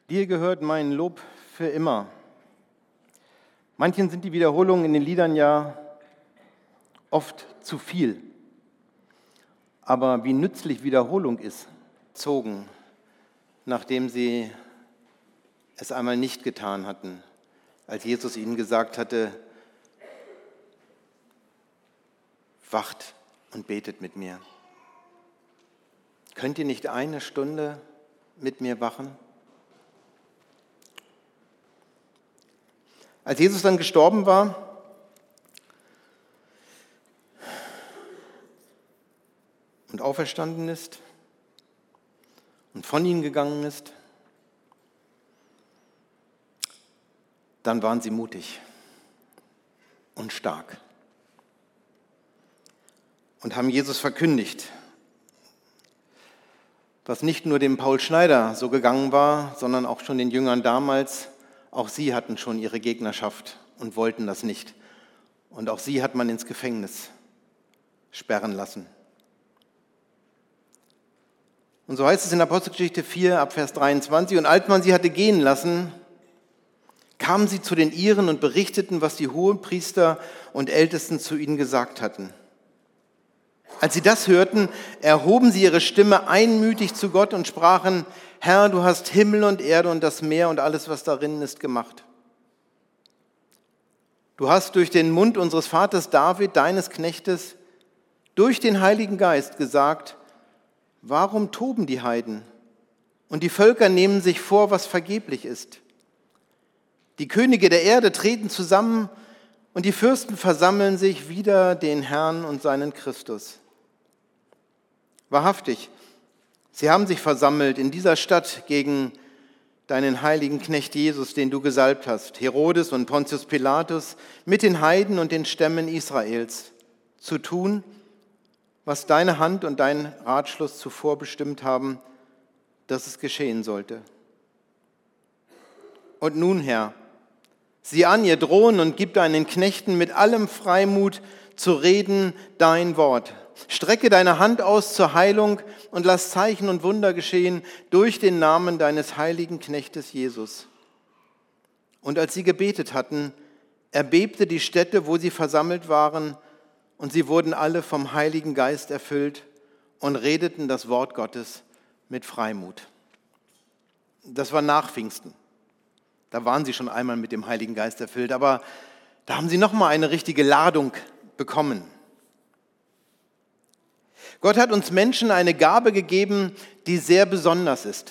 Dir gehört mein Lob für immer. Manchen sind die Wiederholungen in den Liedern ja oft zu viel. Aber wie nützlich Wiederholung ist, zogen, nachdem sie es einmal nicht getan hatten, als Jesus ihnen gesagt hatte, wacht und betet mit mir. Könnt ihr nicht eine Stunde mit mir wachen? Als Jesus dann gestorben war, und auferstanden ist und von ihnen gegangen ist, dann waren sie mutig und stark und haben Jesus verkündigt, was nicht nur dem Paul Schneider so gegangen war, sondern auch schon den Jüngern damals. Auch sie hatten schon ihre Gegnerschaft und wollten das nicht. Und auch sie hat man ins Gefängnis sperren lassen. Und so heißt es in Apostelgeschichte 4 ab Vers 23, und als man sie hatte gehen lassen, kamen sie zu den Iren und berichteten, was die Hohenpriester und Ältesten zu ihnen gesagt hatten. Als sie das hörten, erhoben sie ihre Stimme einmütig zu Gott und sprachen, Herr, du hast Himmel und Erde und das Meer und alles, was darin ist, gemacht. Du hast durch den Mund unseres Vaters David, deines Knechtes, durch den Heiligen Geist gesagt, warum toben die Heiden und die Völker nehmen sich vor, was vergeblich ist? Die Könige der Erde treten zusammen und die Fürsten versammeln sich wider den Herrn und seinen Christus. Wahrhaftig, sie haben sich versammelt in dieser Stadt gegen deinen heiligen Knecht Jesus, den du gesalbt hast, Herodes und Pontius Pilatus, mit den Heiden und den Stämmen Israels, zu tun, was deine Hand und dein Ratschluss zuvor bestimmt haben, dass es geschehen sollte. Und nun, Herr, sieh an ihr Drohen und gib deinen Knechten mit allem Freimut zu reden dein Wort. Strecke deine Hand aus zur Heilung und lass Zeichen und Wunder geschehen durch den Namen deines heiligen Knechtes Jesus. Und als sie gebetet hatten, erbebte die Stätte, wo sie versammelt waren, und sie wurden alle vom Heiligen Geist erfüllt und redeten das Wort Gottes mit Freimut. Das war nach Pfingsten. Da waren sie schon einmal mit dem Heiligen Geist erfüllt, aber da haben sie nochmal eine richtige Ladung bekommen. Gott hat uns Menschen eine Gabe gegeben, die sehr besonders ist.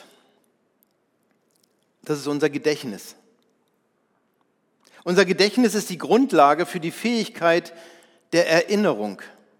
Das ist unser Gedächtnis. Unser Gedächtnis ist die Grundlage für die Fähigkeit der Erinnerung.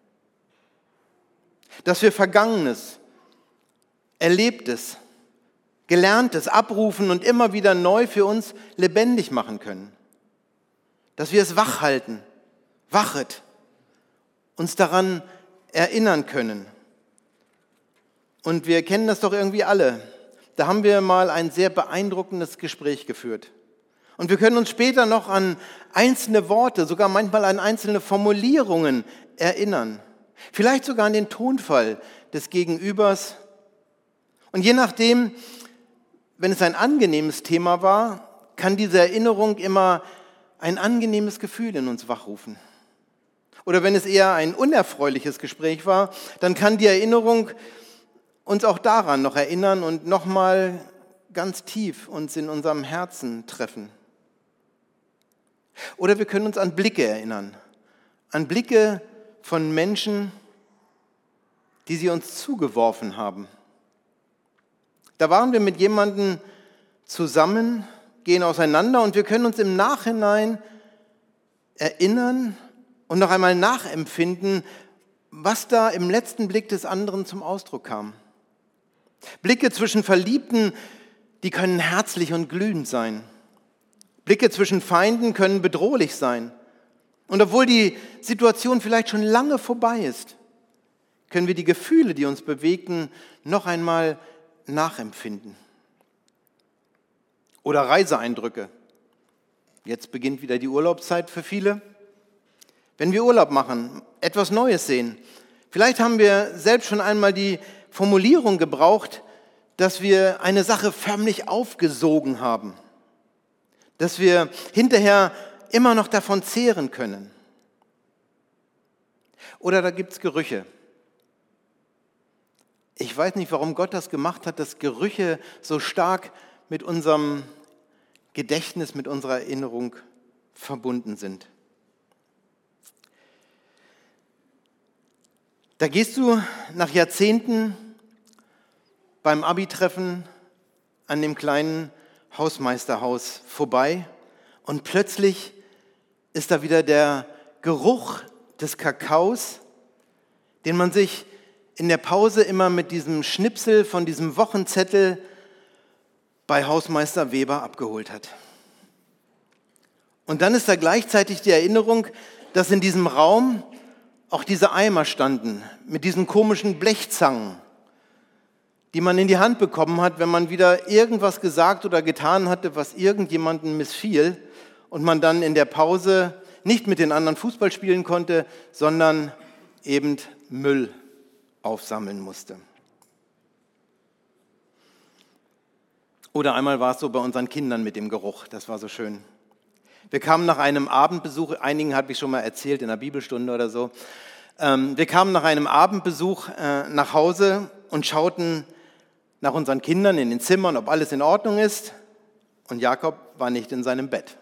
Dass wir Vergangenes, Erlebtes, Gelerntes abrufen und immer wieder neu für uns lebendig machen können. Dass wir es wachhalten, wachet, uns daran erinnern können. Und wir kennen das doch irgendwie alle. Da haben wir mal ein sehr beeindruckendes Gespräch geführt. Und wir können uns später noch an einzelne Worte, sogar manchmal an einzelne Formulierungen erinnern. Vielleicht sogar an den Tonfall des Gegenübers. Und je nachdem, wenn es ein angenehmes Thema war, kann diese Erinnerung immer ein angenehmes Gefühl in uns wachrufen. Oder wenn es eher ein unerfreuliches Gespräch war, dann kann die Erinnerung uns auch daran noch erinnern und nochmal ganz tief uns in unserem Herzen treffen. Oder wir können uns an Blicke erinnern, an Blicke von Menschen, die sie uns zugeworfen haben. Da waren wir mit jemandem zusammen, gehen auseinander und wir können uns im Nachhinein erinnern und noch einmal nachempfinden, was da im letzten Blick des anderen zum Ausdruck kam. Blicke zwischen Verliebten, die können herzlich und glühend sein. Blicke zwischen Feinden können bedrohlich sein. Und obwohl die Situation vielleicht schon lange vorbei ist, können wir die Gefühle, die uns bewegten, noch einmal nachempfinden. Oder Reiseeindrücke. Jetzt beginnt wieder die Urlaubszeit für viele. Wenn wir Urlaub machen, etwas Neues sehen, vielleicht haben wir selbst schon einmal die Formulierung gebraucht, dass wir eine Sache förmlich aufgesogen haben, dass wir hinterher immer noch davon zehren können. Oder da gibt es Gerüche. Ich weiß nicht, warum Gott das gemacht hat, dass Gerüche so stark mit unserem Gedächtnis, mit unserer Erinnerung verbunden sind. Da gehst du nach Jahrzehnten beim Abi-Treffen an dem kleinen Hausmeisterhaus vorbei und plötzlich ist da wieder der Geruch des Kakaos, den man sich in der Pause immer mit diesem Schnipsel von diesem Wochenzettel bei Hausmeister Weber abgeholt hat. Und dann ist da gleichzeitig die Erinnerung, dass in diesem Raum auch diese Eimer standen mit diesen komischen Blechzangen, die man in die Hand bekommen hat, wenn man wieder irgendwas gesagt oder getan hatte, was irgendjemandem missfiel und man dann in der Pause nicht mit den anderen Fußball spielen konnte, sondern eben Müll aufsammeln musste. Oder einmal war es so bei unseren Kindern mit dem Geruch, das war so schön. Wir kamen nach einem Abendbesuch, einigen habe ich schon mal erzählt in der Bibelstunde oder so, wir kamen nach einem Abendbesuch nach Hause und schauten nach unseren Kindern in den Zimmern, ob alles in Ordnung ist. Und Jakob war nicht in seinem Bett.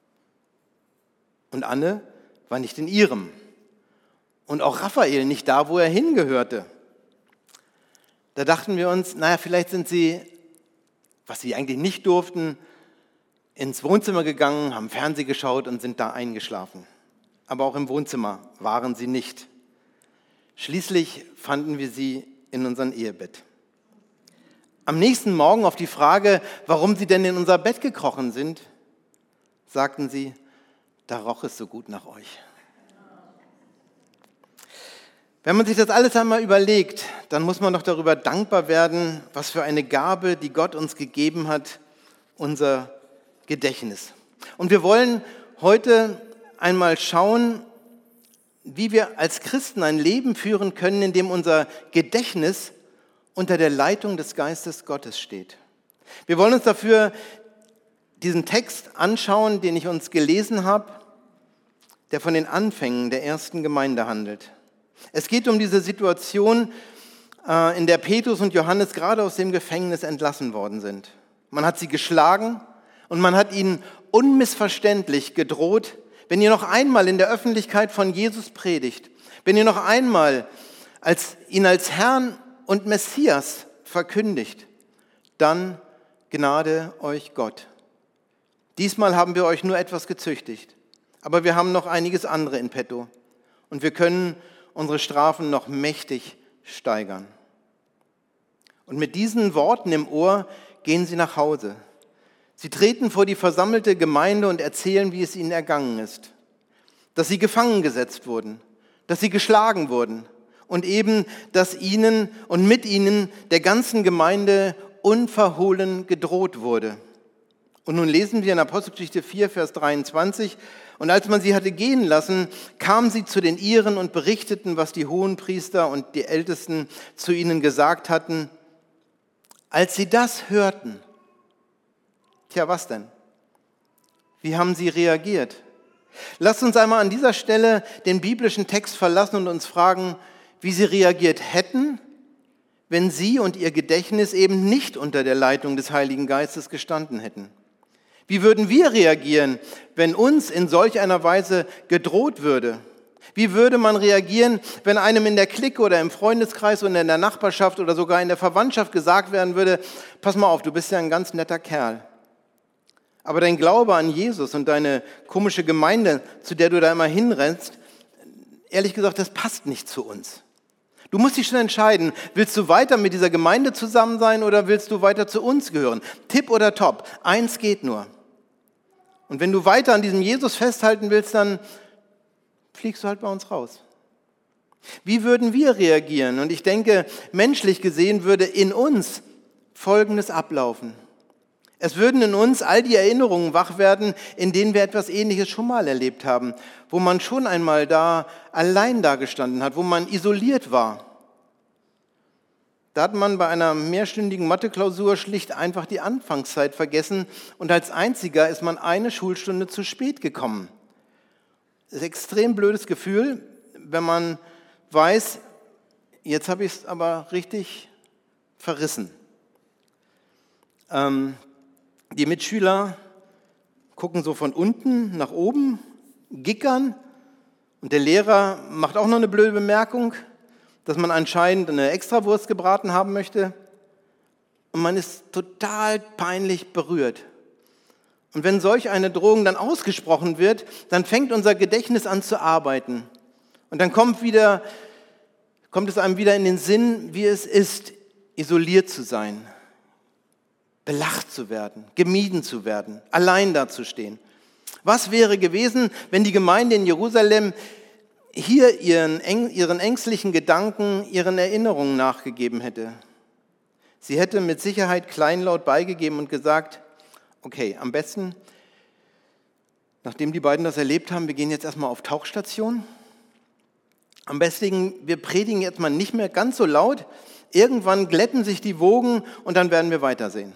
Und Anne war nicht in ihrem. Und auch Raphael nicht da, wo er hingehörte. Da dachten wir uns, naja, vielleicht sind sie, was sie eigentlich nicht durften, ins Wohnzimmer gegangen, haben Fernsehen geschaut und sind da eingeschlafen. Aber auch im Wohnzimmer waren sie nicht. Schließlich fanden wir sie in unserem Ehebett. Am nächsten Morgen auf die Frage, warum sie denn in unser Bett gekrochen sind, sagten sie, da roch es so gut nach euch. Wenn man sich das alles einmal überlegt, dann muss man doch darüber dankbar werden, was für eine Gabe, die Gott uns gegeben hat, unser Gedächtnis. Und wir wollen heute einmal schauen, wie wir als Christen ein Leben führen können, in dem unser Gedächtnis unter der Leitung des Geistes Gottes steht. Wir wollen uns dafür diesen Text anschauen, den ich uns gelesen habe, der von den Anfängen der ersten Gemeinde handelt. Es geht um diese Situation, in der Petrus und Johannes gerade aus dem Gefängnis entlassen worden sind. Man hat sie geschlagen und man hat ihnen unmissverständlich gedroht, wenn ihr noch einmal in der Öffentlichkeit von Jesus predigt, wenn ihr noch einmal ihn als Herrn und Messias verkündigt, dann gnade euch Gott. Diesmal haben wir euch nur etwas gezüchtigt, aber wir haben noch einiges andere in petto und wir können unsere Strafen noch mächtig steigern. Und mit diesen Worten im Ohr gehen sie nach Hause. Sie treten vor die versammelte Gemeinde und erzählen, wie es ihnen ergangen ist. Dass sie gefangen gesetzt wurden, dass sie geschlagen wurden und eben, dass ihnen und mit ihnen der ganzen Gemeinde unverhohlen gedroht wurde. Und nun lesen wir in Apostelgeschichte 4, Vers 23, und als man sie hatte gehen lassen, kamen sie zu den Iren und berichteten, was die Hohenpriester und die Ältesten zu ihnen gesagt hatten. Als sie das hörten, tja, was denn? Wie haben sie reagiert? Lasst uns einmal an dieser Stelle den biblischen Text verlassen und uns fragen, wie sie reagiert hätten, wenn sie und ihr Gedächtnis eben nicht unter der Leitung des Heiligen Geistes gestanden hätten. Wie würden wir reagieren, wenn uns in solch einer Weise gedroht würde? Wie würde man reagieren, wenn einem in der Clique oder im Freundeskreis oder in der Nachbarschaft oder sogar in der Verwandtschaft gesagt werden würde, pass mal auf, du bist ja ein ganz netter Kerl. Aber dein Glaube an Jesus und deine komische Gemeinde, zu der du da immer hinrennst, ehrlich gesagt, das passt nicht zu uns. Du musst dich schon entscheiden, willst du weiter mit dieser Gemeinde zusammen sein oder willst du weiter zu uns gehören? Tipp oder Top, eins geht nur. Und wenn du weiter an diesem Jesus festhalten willst, dann fliegst du halt bei uns raus. Wie würden wir reagieren? Und ich denke, menschlich gesehen würde in uns Folgendes ablaufen. Es würden in uns all die Erinnerungen wach werden, in denen wir etwas Ähnliches schon mal erlebt haben, wo man schon einmal da allein dagestanden hat, wo man isoliert war. Da hat man bei einer mehrstündigen Mathe-Klausur schlicht einfach die Anfangszeit vergessen und als einziger ist man eine Schulstunde zu spät gekommen. Das ist ein extrem blödes Gefühl, wenn man weiß, jetzt habe ich es aber richtig verrissen. Die Mitschüler gucken so von unten nach oben, gickern und der Lehrer macht auch noch eine blöde Bemerkung, dass man anscheinend eine Extrawurst gebraten haben möchte und man ist total peinlich berührt. Und wenn solch eine Drohung dann ausgesprochen wird, dann fängt unser Gedächtnis an zu arbeiten. Und dann kommt es einem wieder in den Sinn, wie es ist, isoliert zu sein, belacht zu werden, gemieden zu werden, allein dazustehen. Was wäre gewesen, wenn die Gemeinde in Jerusalem hier ihren ängstlichen Gedanken, ihren Erinnerungen nachgegeben hätte? Sie hätte mit Sicherheit kleinlaut beigegeben und gesagt, okay, am besten, nachdem die beiden das erlebt haben, wir gehen jetzt erstmal auf Tauchstation. Am besten, wir predigen jetzt mal nicht mehr ganz so laut. Irgendwann glätten sich die Wogen und dann werden wir weitersehen.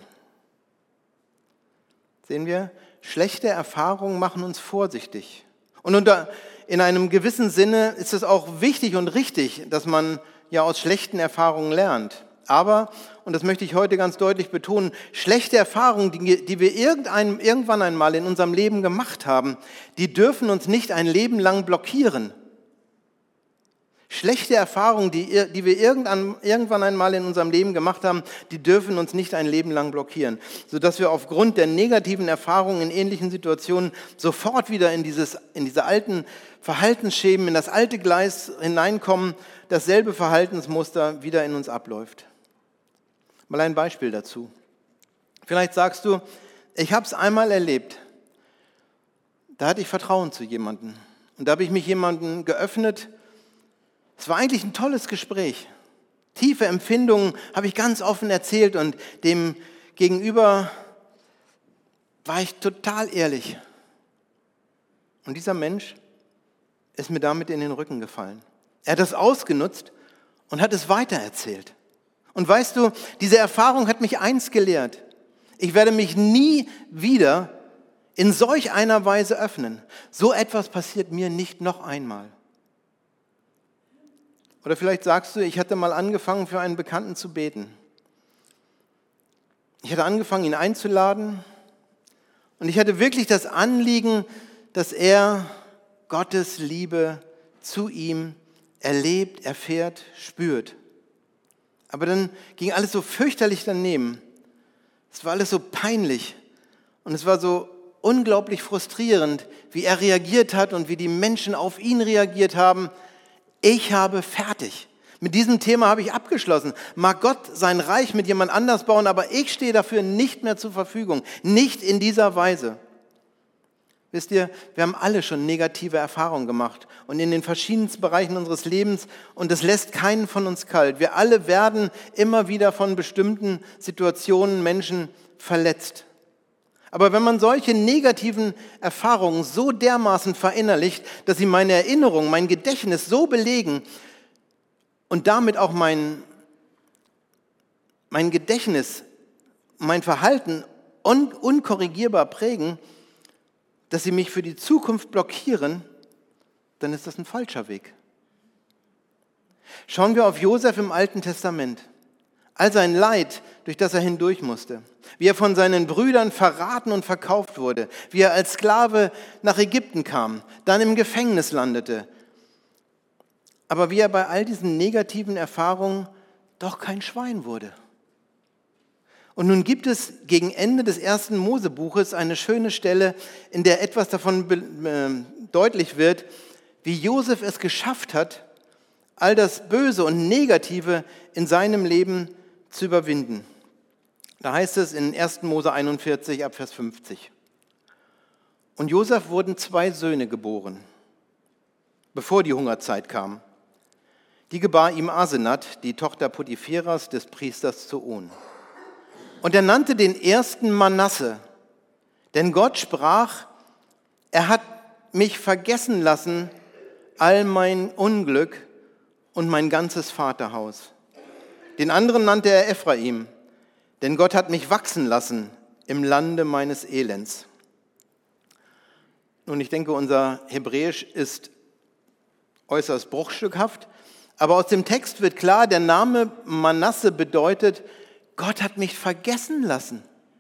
Sehen wir, schlechte Erfahrungen machen uns vorsichtig. Und in einem gewissen Sinne ist es auch wichtig und richtig, dass man ja aus schlechten Erfahrungen lernt. Aber, und das möchte ich heute ganz deutlich betonen, schlechte Erfahrungen, die wir irgendwann einmal in unserem Leben gemacht haben, die dürfen uns nicht ein Leben lang blockieren. Schlechte Erfahrungen, die wir irgendwann einmal in unserem Leben gemacht haben, die dürfen uns nicht ein Leben lang blockieren, sodass wir aufgrund der negativen Erfahrungen in ähnlichen Situationen sofort wieder in diese alten Verhaltensschemen, in das alte Gleis hineinkommen, dasselbe Verhaltensmuster wieder in uns abläuft. Mal ein Beispiel dazu. Vielleicht sagst du, ich habe es einmal erlebt, da hatte ich Vertrauen zu jemandem und da habe ich mich jemandem geöffnet. Es war eigentlich ein tolles Gespräch. Tiefe Empfindungen habe ich ganz offen erzählt und dem Gegenüber war ich total ehrlich. Und dieser Mensch ist mir damit in den Rücken gefallen. Er hat das ausgenutzt und hat es weitererzählt. Und weißt du, diese Erfahrung hat mich eins gelehrt. Ich werde mich nie wieder in solch einer Weise öffnen. So etwas passiert mir nicht noch einmal. Oder vielleicht sagst du, ich hatte mal angefangen, für einen Bekannten zu beten. Ich hatte angefangen, ihn einzuladen und ich hatte wirklich das Anliegen, dass er Gottes Liebe zu ihm erlebt, erfährt, spürt. Aber dann ging alles so fürchterlich daneben. Es war alles so peinlich und es war so unglaublich frustrierend, wie er reagiert hat und wie die Menschen auf ihn reagiert haben. Ich habe fertig. Mit diesem Thema habe ich abgeschlossen. Mag Gott sein Reich mit jemand anders bauen, aber ich stehe dafür nicht mehr zur Verfügung. Nicht in dieser Weise. Wisst ihr, wir haben alle schon negative Erfahrungen gemacht und in den verschiedensten Bereichen unseres Lebens und das lässt keinen von uns kalt. Wir alle werden immer wieder von bestimmten Situationen, Menschen verletzt. Aber wenn man solche negativen Erfahrungen so dermaßen verinnerlicht, dass sie meine Erinnerung, mein Gedächtnis so belegen und damit auch mein Gedächtnis, mein Verhalten unkorrigierbar prägen, dass sie mich für die Zukunft blockieren, dann ist das ein falscher Weg. Schauen wir auf Josef im Alten Testament. All sein Leid, durch das er hindurch musste, wie er von seinen Brüdern verraten und verkauft wurde, wie er als Sklave nach Ägypten kam, dann im Gefängnis landete, aber wie er bei all diesen negativen Erfahrungen doch kein Schwein wurde. Und nun gibt es gegen Ende des 1. Mosebuches eine schöne Stelle, in der etwas davon deutlich wird, wie Josef es geschafft hat, all das Böse und Negative in seinem Leben zu überwinden. Da heißt es in 1. Mose 41 ab Vers 50. Und Josef wurden 2 Söhne geboren, bevor die Hungerzeit kam. Die gebar ihm Asenath, die Tochter Potipheras, des Priesters zu On. Und er nannte den ersten Manasse, denn Gott sprach, er hat mich vergessen lassen, all mein Unglück und mein ganzes Vaterhaus. Den anderen nannte er Ephraim, denn Gott hat mich wachsen lassen im Lande meines Elends. Nun, ich denke, unser Hebräisch ist äußerst bruchstückhaft, aber aus dem Text wird klar, der Name Manasse bedeutet, Gott hat mich vergessen lassen.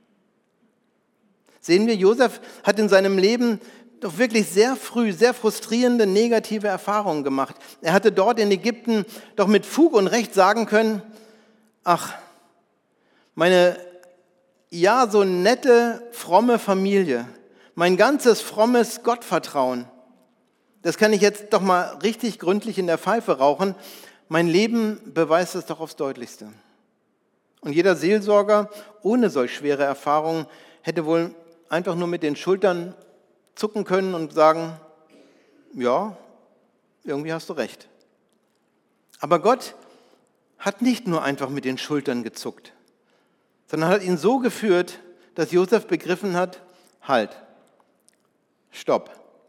Sehen wir, Josef hat in seinem Leben doch wirklich sehr früh sehr frustrierende, negative Erfahrungen gemacht. Er hatte dort in Ägypten doch mit Fug und Recht sagen können, ach, meine ja so nette, fromme Familie, mein ganzes frommes Gottvertrauen, das kann ich jetzt doch mal richtig gründlich in der Pfeife rauchen. Mein Leben beweist es doch aufs Deutlichste. Und jeder Seelsorger ohne solch schwere Erfahrungen hätte wohl einfach nur mit den Schultern zucken können und sagen, ja, irgendwie hast du recht. Aber Gott hat nicht nur einfach mit den Schultern gezuckt, sondern hat ihn so geführt, dass Josef begriffen hat, halt, stopp.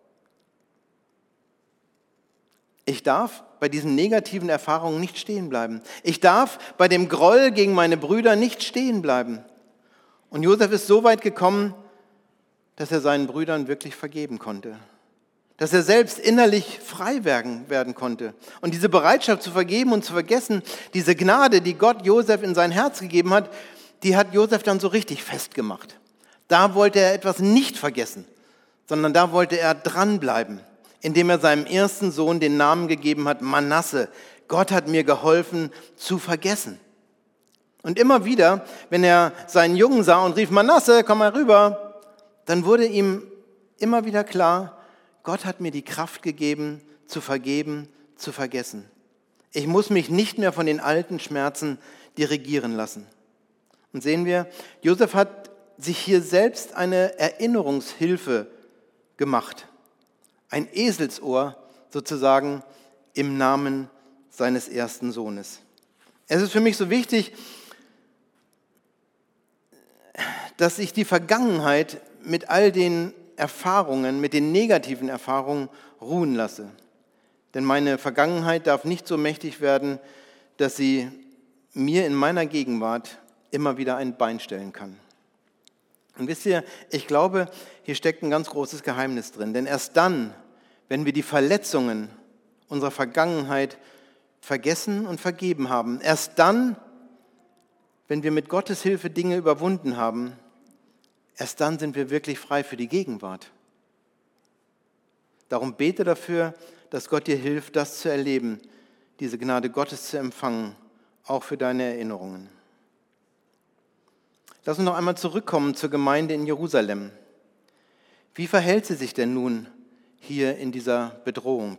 Ich darf bei diesen negativen Erfahrungen nicht stehen bleiben. Ich darf bei dem Groll gegen meine Brüder nicht stehen bleiben. Und Josef ist so weit gekommen, dass er seinen Brüdern wirklich vergeben konnte. Dass er selbst innerlich frei werden konnte. Und diese Bereitschaft zu vergeben und zu vergessen, diese Gnade, die Gott Josef in sein Herz gegeben hat, die hat Josef dann so richtig festgemacht. Da wollte er etwas nicht vergessen, sondern da wollte er dranbleiben, indem er seinem ersten Sohn den Namen gegeben hat, Manasse. Gott hat mir geholfen zu vergessen. Und immer wieder, wenn er seinen Jungen sah und rief, Manasse, komm mal rüber, dann wurde ihm immer wieder klar, Gott hat mir die Kraft gegeben, zu vergeben, zu vergessen. Ich muss mich nicht mehr von den alten Schmerzen dirigieren lassen. Und sehen wir, Josef hat sich hier selbst eine Erinnerungshilfe gemacht. Ein Eselsohr sozusagen im Namen seines ersten Sohnes. Es ist für mich so wichtig, dass ich die Vergangenheit mit all den Erfahrungen, mit den negativen Erfahrungen ruhen lasse. Denn meine Vergangenheit darf nicht so mächtig werden, dass sie mir in meiner Gegenwart immer wieder ein Bein stellen kann. Und wisst ihr, ich glaube, hier steckt ein ganz großes Geheimnis drin. Denn erst dann, wenn wir die Verletzungen unserer Vergangenheit vergessen und vergeben haben, erst dann, wenn wir mit Gottes Hilfe Dinge überwunden haben, erst dann sind wir wirklich frei für die Gegenwart. Darum bete dafür, dass Gott dir hilft, das zu erleben, diese Gnade Gottes zu empfangen, auch für deine Erinnerungen. Lass uns noch einmal zurückkommen zur Gemeinde in Jerusalem. Wie verhält sie sich denn nun hier in dieser Bedrohung?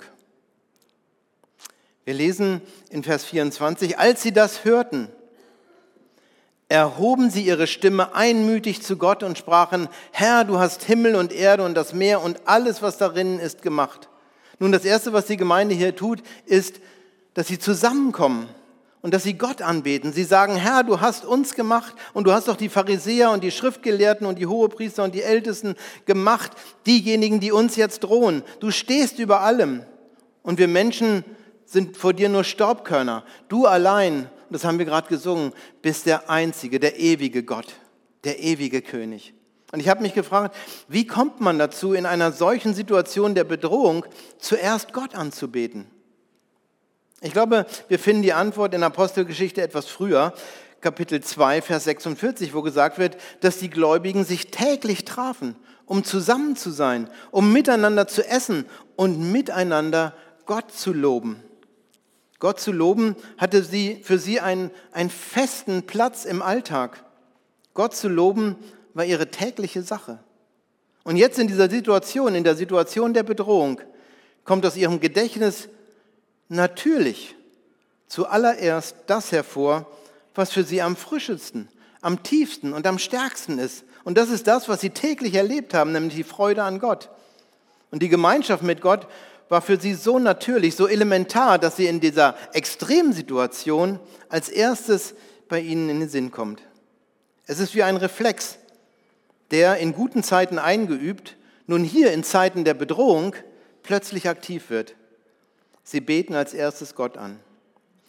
Wir lesen in Vers 24, als sie das hörten, erhoben sie ihre Stimme einmütig zu Gott und sprachen, Herr, du hast Himmel und Erde und das Meer und alles, was darin ist, gemacht. Nun, das Erste, was die Gemeinde hier tut, ist, dass sie zusammenkommen und dass sie Gott anbeten. Sie sagen, Herr, du hast uns gemacht und du hast doch die Pharisäer und die Schriftgelehrten und die Hohepriester und die Ältesten gemacht, diejenigen, die uns jetzt drohen. Du stehst über allem und wir Menschen sind vor dir nur Staubkörner. Du allein, das haben wir gerade gesungen, bist der einzige, der ewige Gott, der ewige König. Und ich habe mich gefragt, wie kommt man dazu, in einer solchen Situation der Bedrohung zuerst Gott anzubeten? Ich glaube, wir finden die Antwort in Apostelgeschichte etwas früher, Kapitel 2, Vers 46, wo gesagt wird, dass die Gläubigen sich täglich trafen, um zusammen zu sein, um miteinander zu essen und miteinander Gott zu loben. Gott zu loben hatte für sie einen festen Platz im Alltag. Gott zu loben war ihre tägliche Sache. Und jetzt in dieser Situation, in der Situation der Bedrohung, kommt aus ihrem Gedächtnis natürlich zuallererst das hervor, was für sie am frischesten, am tiefsten und am stärksten ist. Und das ist das, was sie täglich erlebt haben, nämlich die Freude an Gott. Und die Gemeinschaft mit Gott war für sie so natürlich, so elementar, dass sie in dieser Extremsituation als erstes bei ihnen in den Sinn kommt. Es ist wie ein Reflex, der in guten Zeiten eingeübt, nun hier in Zeiten der Bedrohung plötzlich aktiv wird. Sie beten als erstes Gott an.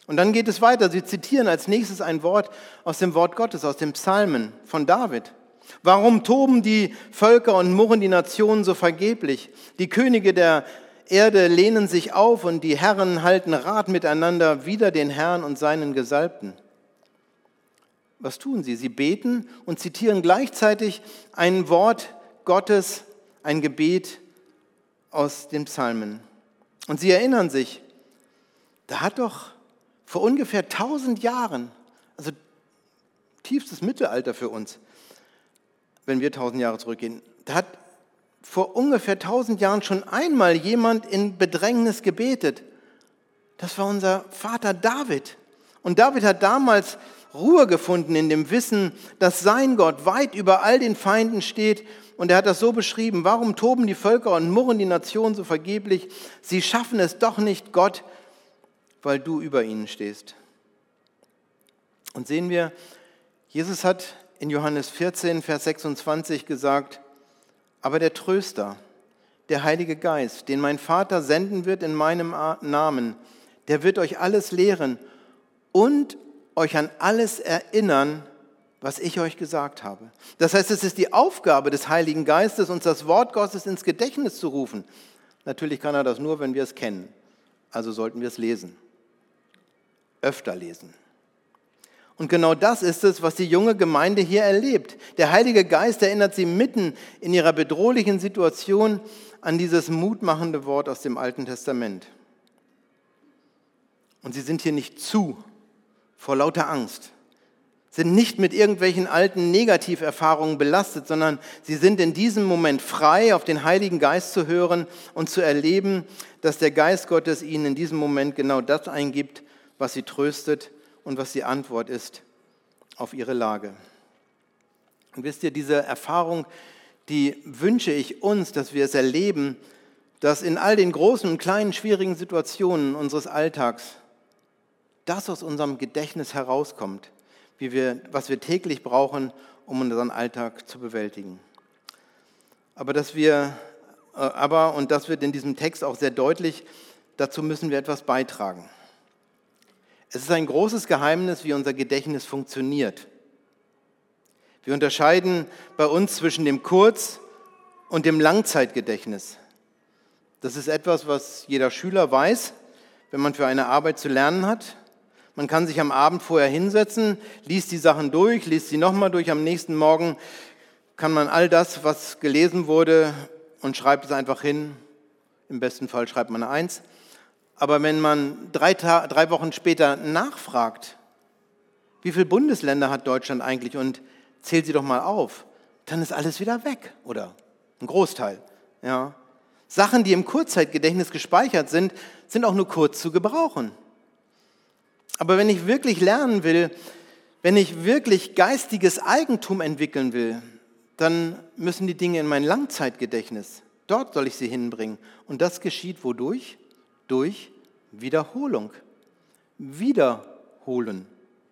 Und dann geht es weiter. Sie zitieren als nächstes ein Wort aus dem Wort Gottes, aus dem Psalmen von David. Warum toben die Völker und murren die Nationen so vergeblich? Die Könige der Erde lehnen sich auf und die Herren halten Rat miteinander wider den Herrn und seinen Gesalbten. Was tun sie? Sie beten und zitieren gleichzeitig ein Wort Gottes, ein Gebet aus den Psalmen. Und sie erinnern sich, da hat doch vor ungefähr 1000 Jahren, also tiefstes Mittelalter für uns, wenn wir 1000 Jahre zurückgehen, da hat vor ungefähr 1000 Jahren schon einmal jemand in Bedrängnis gebetet. Das war unser Vater David. Und David hat damals Ruhe gefunden in dem Wissen, dass sein Gott weit über all den Feinden steht. Und er hat das so beschrieben: Warum toben die Völker und murren die Nationen so vergeblich? Sie schaffen es doch nicht, Gott, weil du über ihnen stehst. Und sehen wir, Jesus hat in Johannes 14, Vers 26 gesagt: Aber der Tröster, der Heilige Geist, den mein Vater senden wird in meinem Namen, der wird euch alles lehren und euch an alles erinnern, was ich euch gesagt habe. Das heißt, es ist die Aufgabe des Heiligen Geistes, uns das Wort Gottes ins Gedächtnis zu rufen. Natürlich kann er das nur, wenn wir es kennen. Also sollten wir es lesen. Öfter lesen. Und genau das ist es, was die junge Gemeinde hier erlebt. Der Heilige Geist erinnert sie mitten in ihrer bedrohlichen Situation an dieses mutmachende Wort aus dem Alten Testament. Und sie sind hier nicht vor lauter Angst, sind nicht mit irgendwelchen alten Negativerfahrungen belastet, sondern sie sind in diesem Moment frei, auf den Heiligen Geist zu hören und zu erleben, dass der Geist Gottes ihnen in diesem Moment genau das eingibt, was sie tröstet und was die Antwort ist auf ihre Lage. Und wisst ihr, diese Erfahrung, die wünsche ich uns, dass wir es erleben, dass in all den großen und kleinen schwierigen Situationen unseres Alltags das aus unserem Gedächtnis herauskommt, was wir täglich brauchen, um unseren Alltag zu bewältigen. Und das wird in diesem Text auch sehr deutlich, dazu müssen wir etwas beitragen. Es ist ein großes Geheimnis, wie unser Gedächtnis funktioniert. Wir unterscheiden bei uns zwischen dem Kurz- und dem Langzeitgedächtnis. Das ist etwas, was jeder Schüler weiß, wenn man für eine Arbeit zu lernen hat. Man kann sich am Abend vorher hinsetzen, liest die Sachen durch, liest sie nochmal durch. Am nächsten Morgen kann man all das, was gelesen wurde, und schreibt es einfach hin. Im besten Fall schreibt man eine 1. Aber wenn man 3 Wochen später nachfragt, wie viele Bundesländer hat Deutschland eigentlich und zählt sie doch mal auf, dann ist alles wieder weg, oder ein Großteil. Ja. Sachen, die im Kurzzeitgedächtnis gespeichert sind, sind auch nur kurz zu gebrauchen. Aber wenn ich wirklich lernen will, wenn ich wirklich geistiges Eigentum entwickeln will, dann müssen die Dinge in mein Langzeitgedächtnis. Dort soll ich sie hinbringen. Und das geschieht wodurch? Durch Wiederholung. Wiederholen.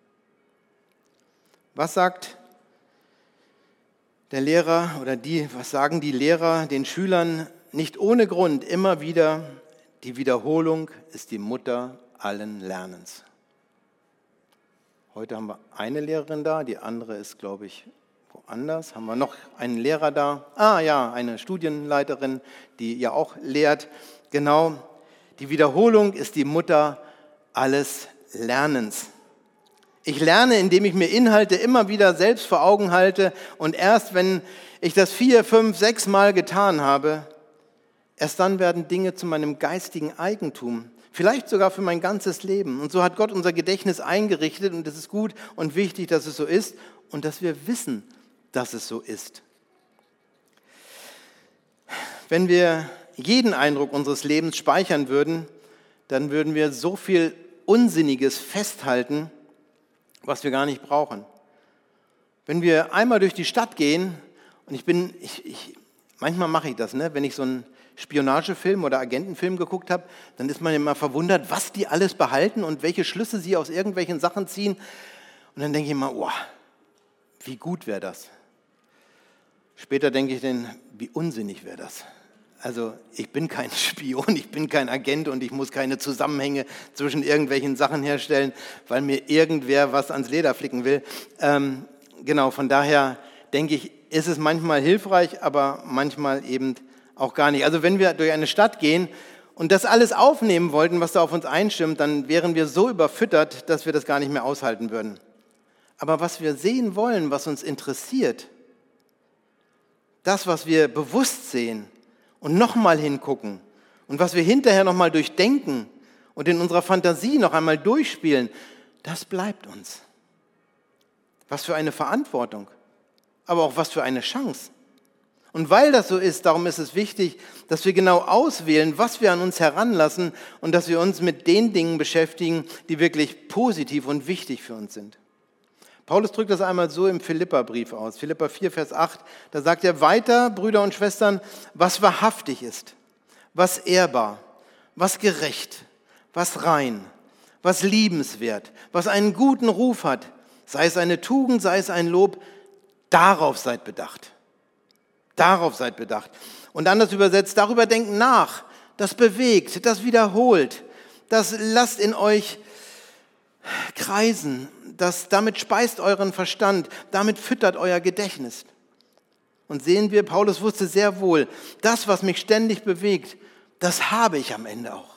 Was sagt der Lehrer was sagen die Lehrer den Schülern? Nicht ohne Grund immer wieder: Die Wiederholung ist die Mutter allen Lernens. Heute haben wir eine Lehrerin da, die andere ist, glaube ich, woanders. Haben wir noch einen Lehrer da? Eine Studienleiterin, die ja auch lehrt. Genau, die Wiederholung ist die Mutter alles Lernens. Ich lerne, indem ich mir Inhalte immer wieder selbst vor Augen halte, und erst wenn ich das 4, 5, 6 Mal getan habe, erst dann werden Dinge zu meinem geistigen Eigentum. Vielleicht sogar für mein ganzes Leben. Und so hat Gott unser Gedächtnis eingerichtet, und es ist gut und wichtig, dass es so ist und dass wir wissen, dass es so ist. Wenn wir jeden Eindruck unseres Lebens speichern würden, dann würden wir so viel Unsinniges festhalten, was wir gar nicht brauchen. Wenn wir einmal durch die Stadt gehen, und manchmal mache ich das, wenn ich so einen Spionagefilm oder Agentenfilm geguckt habe, dann ist man immer verwundert, was die alles behalten und welche Schlüsse sie aus irgendwelchen Sachen ziehen. Und dann denke ich immer, wie gut wäre das. Später denke ich dann, wie unsinnig wäre das. Also ich bin kein Spion, ich bin kein Agent und ich muss keine Zusammenhänge zwischen irgendwelchen Sachen herstellen, weil mir irgendwer was ans Leder flicken will. Genau, von daher denke ich, ist es manchmal hilfreich, aber manchmal eben auch gar nicht. Also wenn wir durch eine Stadt gehen und das alles aufnehmen wollten, was da auf uns einstimmt, dann wären wir so überfüttert, dass wir das gar nicht mehr aushalten würden. Aber was wir sehen wollen, was uns interessiert, das, was wir bewusst sehen und nochmal hingucken und was wir hinterher nochmal durchdenken und in unserer Fantasie noch einmal durchspielen, das bleibt uns. Was für eine Verantwortung, aber auch was für eine Chance. Und weil das so ist, darum ist es wichtig, dass wir genau auswählen, was wir an uns heranlassen und dass wir uns mit den Dingen beschäftigen, die wirklich positiv und wichtig für uns sind. Paulus drückt das einmal so im Philipperbrief aus, Philipper 4, Vers 8, da sagt er weiter, Brüder und Schwestern, was wahrhaftig ist, was ehrbar, was gerecht, was rein, was liebenswert, was einen guten Ruf hat, sei es eine Tugend, sei es ein Lob, darauf seid bedacht. Darauf seid bedacht. Und anders übersetzt, darüber denken nach, das bewegt, das wiederholt, das lasst in euch kreisen, damit speist euren Verstand, damit füttert euer Gedächtnis. Und sehen wir, Paulus wusste sehr wohl, das, was mich ständig bewegt, das habe ich am Ende auch.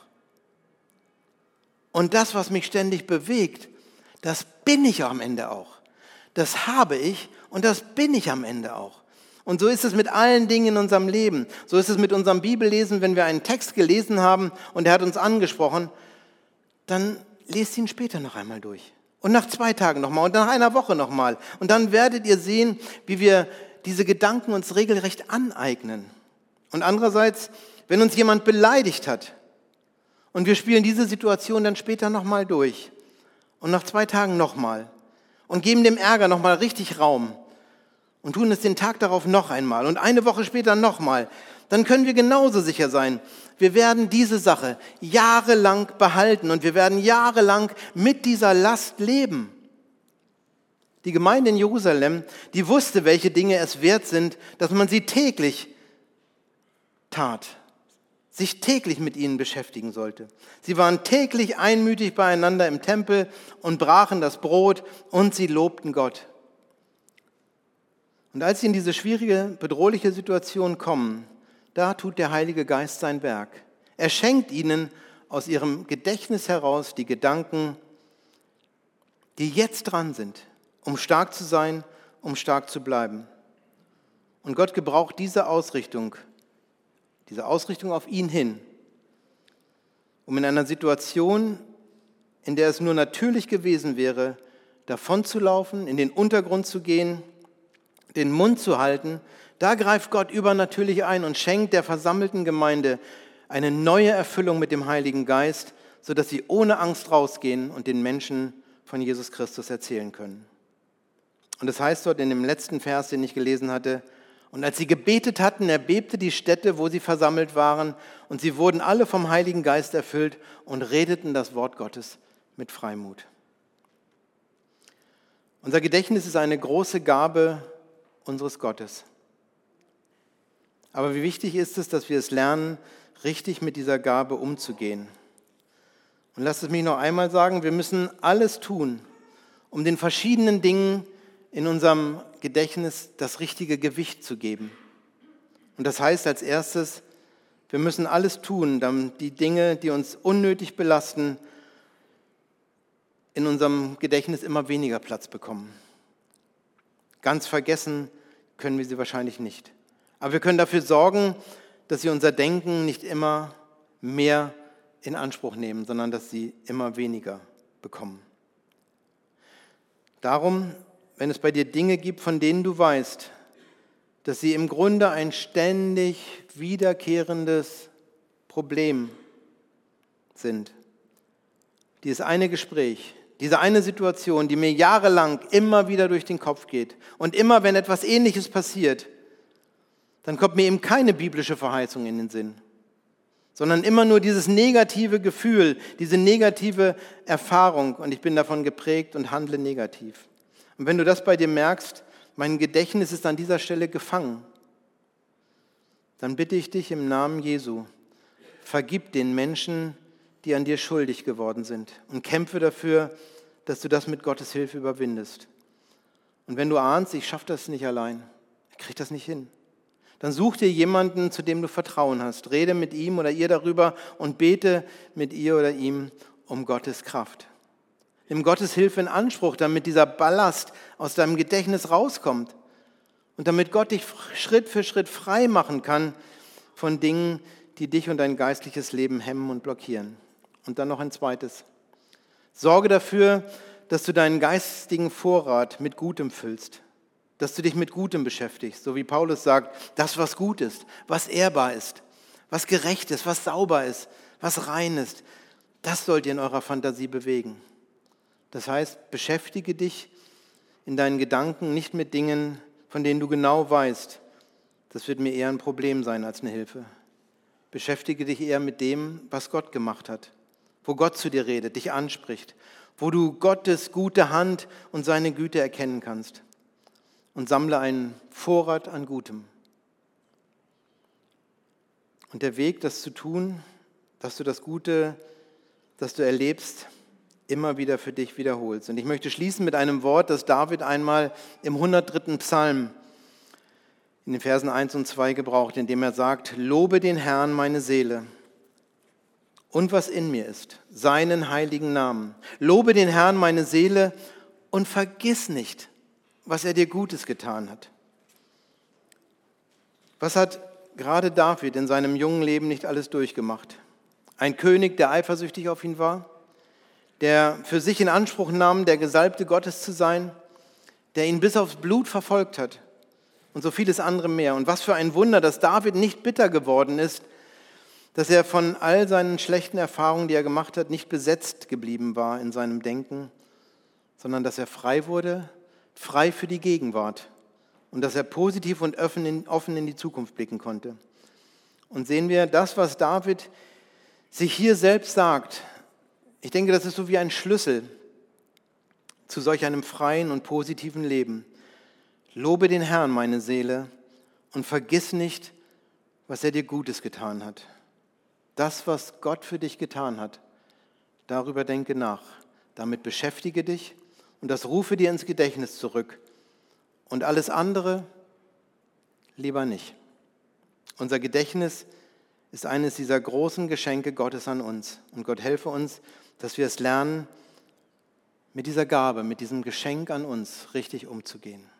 Und das, was mich ständig bewegt, das bin ich am Ende auch. Das habe ich und das bin ich am Ende auch. Und so ist es mit allen Dingen in unserem Leben. So ist es mit unserem Bibellesen, wenn wir einen Text gelesen haben und er hat uns angesprochen, dann lest ihn später noch einmal durch. Und nach 2 Tagen nochmal und nach einer Woche nochmal. Und dann werdet ihr sehen, wie wir diese Gedanken uns regelrecht aneignen. Und andererseits, wenn uns jemand beleidigt hat und wir spielen diese Situation dann später nochmal durch und nach 2 Tagen nochmal und geben dem Ärger nochmal richtig Raum und tun es den Tag darauf noch einmal und eine Woche später nochmal, dann können wir genauso sicher sein, wir werden diese Sache jahrelang behalten und wir werden jahrelang mit dieser Last leben. Die Gemeinde in Jerusalem, die wusste, welche Dinge es wert sind, dass man sie täglich tat, sich täglich mit ihnen beschäftigen sollte. Sie waren täglich einmütig beieinander im Tempel und brachen das Brot und sie lobten Gott. Und als sie in diese schwierige, bedrohliche Situation kommen, da tut der Heilige Geist sein Werk. Er schenkt ihnen aus ihrem Gedächtnis heraus die Gedanken, die jetzt dran sind, um stark zu sein, um stark zu bleiben. Und Gott gebraucht diese Ausrichtung auf ihn hin, um in einer Situation, in der es nur natürlich gewesen wäre, davonzulaufen, in den Untergrund zu gehen, den Mund zu halten, da greift Gott übernatürlich ein und schenkt der versammelten Gemeinde eine neue Erfüllung mit dem Heiligen Geist, sodass sie ohne Angst rausgehen und den Menschen von Jesus Christus erzählen können. Und das heißt dort in dem letzten Vers, den ich gelesen hatte, und als sie gebetet hatten, erbebte die Stätte, wo sie versammelt waren, und sie wurden alle vom Heiligen Geist erfüllt und redeten das Wort Gottes mit Freimut. Unser Gedächtnis ist eine große Gabe unseres Gottes. Aber wie wichtig ist es, dass wir es lernen, richtig mit dieser Gabe umzugehen. Und lasst es mich noch einmal sagen, wir müssen alles tun, um den verschiedenen Dingen in unserem Gedächtnis das richtige Gewicht zu geben. Und das heißt als erstes, wir müssen alles tun, damit die Dinge, die uns unnötig belasten, in unserem Gedächtnis immer weniger Platz bekommen. Ganz vergessen können wir sie wahrscheinlich nicht. Aber wir können dafür sorgen, dass sie unser Denken nicht immer mehr in Anspruch nehmen, sondern dass sie immer weniger bekommen. Darum, wenn es bei dir Dinge gibt, von denen du weißt, dass sie im Grunde ein ständig wiederkehrendes Problem sind, dieses eine Gespräch, diese eine Situation, die mir jahrelang immer wieder durch den Kopf geht und immer, wenn etwas Ähnliches passiert, dann kommt mir eben keine biblische Verheißung in den Sinn, sondern immer nur dieses negative Gefühl, diese negative Erfahrung und ich bin davon geprägt und handle negativ. Und wenn du das bei dir merkst, mein Gedächtnis ist an dieser Stelle gefangen, dann bitte ich dich im Namen Jesu, vergib den Menschen, die an dir schuldig geworden sind und kämpfe dafür, dass du das mit Gottes Hilfe überwindest. Und wenn du ahnst, ich schaffe das nicht allein, ich kriege das nicht hin, dann such dir jemanden, zu dem du Vertrauen hast. Rede mit ihm oder ihr darüber und bete mit ihr oder ihm um Gottes Kraft. Nimm Gottes Hilfe in Anspruch, damit dieser Ballast aus deinem Gedächtnis rauskommt und damit Gott dich Schritt für Schritt frei machen kann von Dingen, die dich und dein geistliches Leben hemmen und blockieren. Und dann noch ein zweites. Sorge dafür, dass du deinen geistigen Vorrat mit Gutem füllst, dass du dich mit Gutem beschäftigst, so wie Paulus sagt, das, was gut ist, was ehrbar ist, was gerecht ist, was sauber ist, was rein ist, das sollt ihr in eurer Fantasie bewegen. Das heißt, beschäftige dich in deinen Gedanken nicht mit Dingen, von denen du genau weißt, das wird mir eher ein Problem sein als eine Hilfe. Beschäftige dich eher mit dem, was Gott gemacht hat, wo Gott zu dir redet, dich anspricht, wo du Gottes gute Hand und seine Güte erkennen kannst. Und sammle einen Vorrat an Gutem. Und der Weg, das zu tun, dass du das Gute, das du erlebst, immer wieder für dich wiederholst. Und ich möchte schließen mit einem Wort, das David einmal im 103. Psalm in den Versen 1 und 2 gebraucht, indem er sagt, lobe den Herrn meine Seele und was in mir ist, seinen heiligen Namen. Lobe den Herrn meine Seele und vergiss nicht, was er dir Gutes getan hat. Was hat gerade David in seinem jungen Leben nicht alles durchgemacht? Ein König, der eifersüchtig auf ihn war, der für sich in Anspruch nahm, der Gesalbte Gottes zu sein, der ihn bis aufs Blut verfolgt hat und so vieles andere mehr. Und was für ein Wunder, dass David nicht bitter geworden ist, dass er von all seinen schlechten Erfahrungen, die er gemacht hat, nicht besetzt geblieben war in seinem Denken, sondern dass er frei wurde, frei für die Gegenwart und dass er positiv und offen in die Zukunft blicken konnte. Und sehen wir das, was David sich hier selbst sagt, ich denke, das ist so wie ein Schlüssel zu solch einem freien und positiven Leben. Lobe den Herrn, meine Seele, und vergiss nicht, was er dir Gutes getan hat. Das, was Gott für dich getan hat, darüber denke nach. Damit beschäftige dich und das rufe dir ins Gedächtnis zurück. Und alles andere lieber nicht. Unser Gedächtnis ist eines dieser großen Geschenke Gottes an uns. Und Gott helfe uns, dass wir es lernen, mit dieser Gabe, mit diesem Geschenk an uns richtig umzugehen.